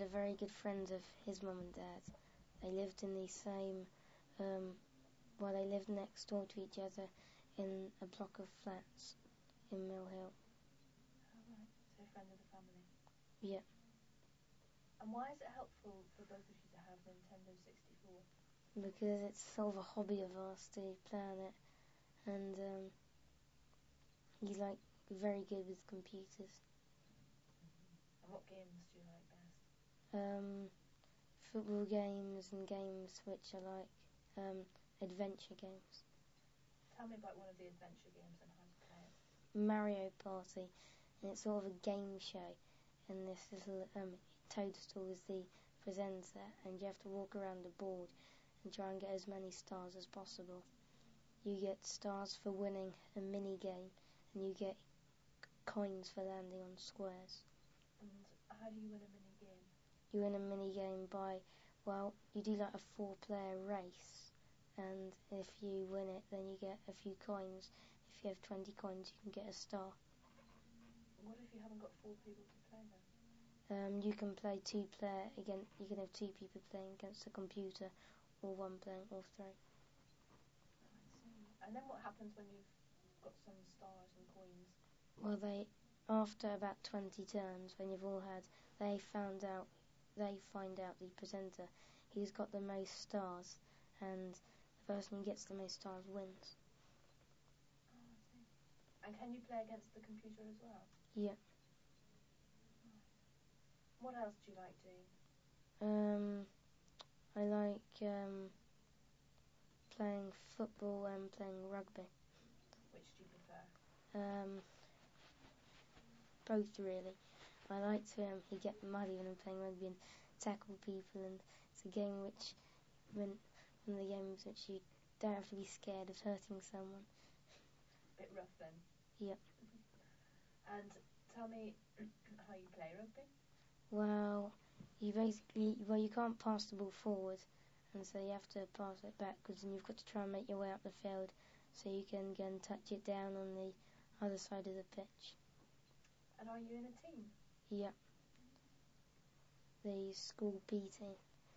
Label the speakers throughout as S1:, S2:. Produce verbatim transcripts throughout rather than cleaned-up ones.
S1: are very good friends of his mum and dad. They lived in the same, um, well, they lived next door to each other in a block of flats in Mill Hill.
S2: Oh, right. So friend of the family.
S1: Yeah.
S2: And why is it helpful for both of you to have Nintendo sixty-four?
S1: Because it's sort of a hobby of ours to play on it, and um, he's like very good with computers.
S2: Mm-hmm. And what games do you like best?
S1: Um, football games and games which are like um, adventure games.
S2: Tell me about one of the adventure games and how to play it.
S1: Mario Party, and it's sort of a game show, and this little um, Toadstool is the presenter, and you have to walk around the board and try and get as many stars as possible. You get stars for winning a mini game, and you get c- coins for landing on squares.
S2: And how do you win a mini game?
S1: You win a mini game by, well, you do like a four player race, and if you win it, then you get a few coins. If you have twenty coins, you can get a star.
S2: What if you haven't got four people to play then?
S1: Um, you can play two player again. You can have two people playing against a computer, or one playing all three.
S2: I see. And then what happens when you've got some stars and coins?
S1: Well, they after about twenty turns, when you've all had, they found out. They find out the presenter. He's got the most stars, and the person who gets the most stars wins.
S2: Oh, I see. And can you play against the computer as well?
S1: Yeah.
S2: What else do you like doing?
S1: Um, I like um, playing football and playing rugby.
S2: Which do you prefer?
S1: Um, both really. I like to um, you get muddy when I'm playing rugby and tackle people, and it's a game which, when one of the games which you don't have to be scared of hurting someone.
S2: Bit rough then.
S1: Yep.
S2: And tell me how you play rugby.
S1: Well, you basically well you can't pass the ball forward, and so you have to pass it backwards, and you've got to try and make your way up the field so you can go and touch it down on the other side of the pitch.
S2: And are you in a team?
S1: Yep. The school B team.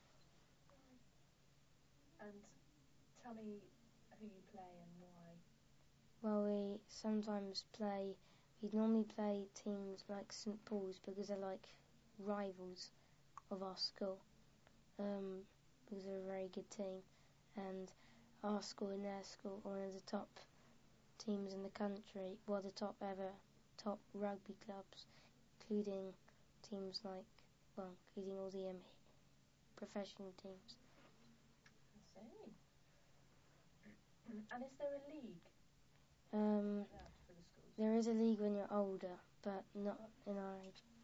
S2: And tell me who you play and why.
S1: Well, we sometimes play, we normally play teams like St Paul's because they're like rivals of our school, um, because they're a very good team, and our school and their school are one of the top teams in the country, well, the top ever, top rugby clubs, including teams like, well, including all the um, professional teams.
S2: I see. And is there a league
S1: Um,
S2: like that for the schools?
S1: there is a league when you're older, but not in our age.